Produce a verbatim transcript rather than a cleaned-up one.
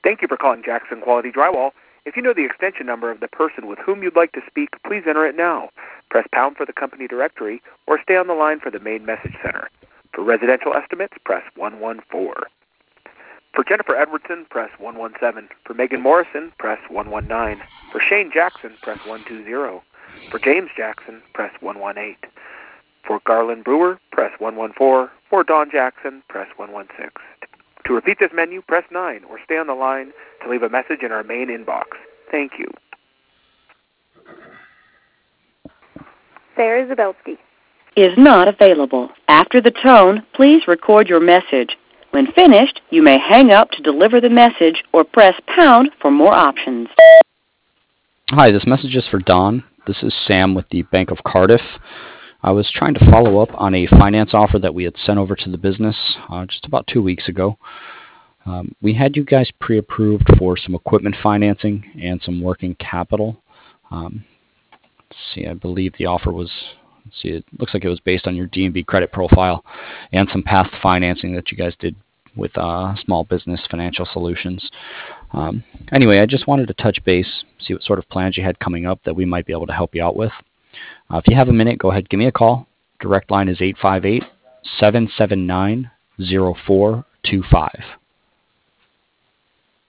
Thank you for calling Jackson Quality Drywall. If you know the extension number of the person with whom you'd like to speak, please enter it now. Press pound for the company directory or stay on the line for the main message center. For residential estimates, press one one four. For Jennifer Edwardson, press one one seven. For Megan Morrison, press one one nine. For Shane Jackson, press one two zero. For James Jackson, press one one eight. For Garland Brewer, press one one four. For Don Jackson, press one one six. To repeat this menu, press nine or stay on the line to leave a message in our main inbox. Thank you. Sarah Zabelski is not available. After the tone, please record your message. When finished, you may hang up to deliver the message or press pound for more options. Hi, this message is for Don. This is Sam with the Bank of Cardiff. I was trying to follow up on a finance offer that we had sent over to the business uh, just about two weeks ago. Um, we had you guys pre-approved for some equipment financing and some working capital. Um, let's see, I believe the offer was, let's see, it looks like it was based on your D and B credit profile and some past financing that you guys did with uh, Small Business Financial Solutions. Um, anyway, I just wanted to touch base, see what sort of plans you had coming up that we might be able to help you out with. Uh, if you have a minute, go ahead, give me a call. Direct line is eight five eight, seven seven nine, zero four two five.